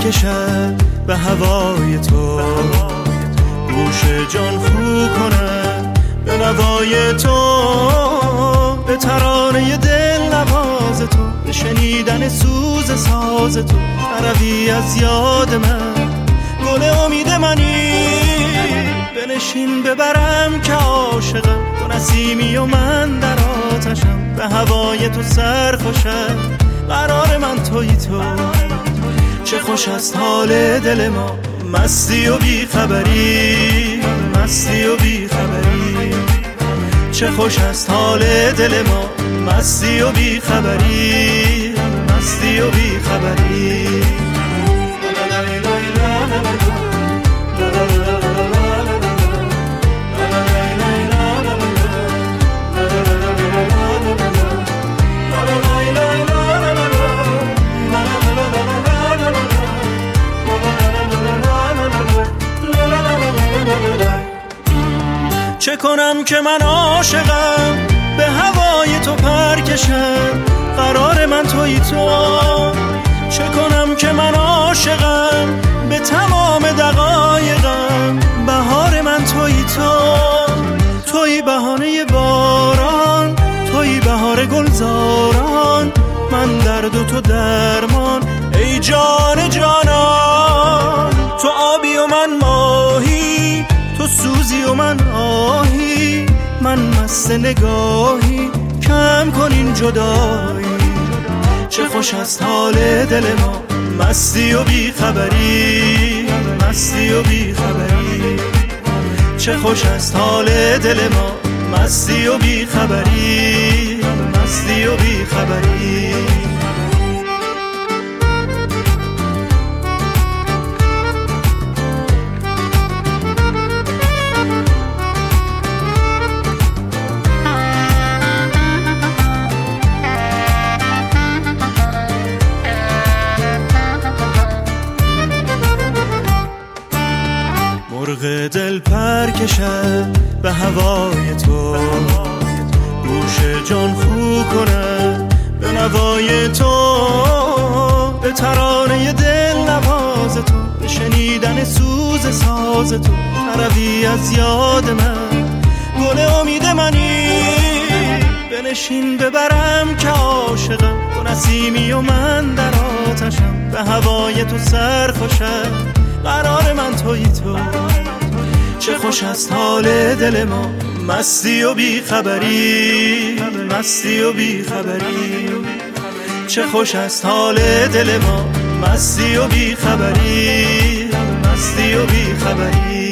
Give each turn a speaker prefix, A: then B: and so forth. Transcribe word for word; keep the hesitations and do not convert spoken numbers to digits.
A: کشد به هوای تو، گوش جان خو کنم به نوای تو، به ترانه دل نواز تو، به شنیدن سوز ساز تو، نروی از یاد من گل امید منی، بنشین ببرم که عاشقم، تو نسیمی و من در آتشم، به هوای تو سرخوشم، قرار من توی تو. چه خوش است حال دل ما، مستی و بی خبری، مستی و بی خبری. چه خوش است حال دل ما، مستی و بی خبری، مستی و بی خبری. چه کنم که من عاشقم، به هوای تو پر کشم، قرار من توی تو. چه کنم که من عاشقم، به تمام دقایقم، بهار من توی تو. توی بهانه باران، توی بهار گلزاران، من درد و تو درمان، ای جان جانان. تو آبی و من ماهی، تو سوزی و من آهی، من مست نگاهی، کم کن این جدایی. چه خوش است حال دل ما، مستی و بی خبری، مستی و بی خبری. چه خوش است حال دل ما، مستی و بی خبری، مستی و بی خبری. مرغ دل پر کشد به هوای تو، گوش جان خو کنم به نوای تو، به ترانه دل نواز تو، به شنیدن سوز ساز تو، نروی از یاد من گل امید منی، بنشین ببرم که عاشقم، تو نسیمی و من در آتشم، به هوای تو سرخوشم، قرار من توی تو. چه خوش است حال دل ما، مستی و بی خبری، مستی و بی خبری. چه خوش است حال دل ما، مستی و بی خبری، مستی و بی خبری.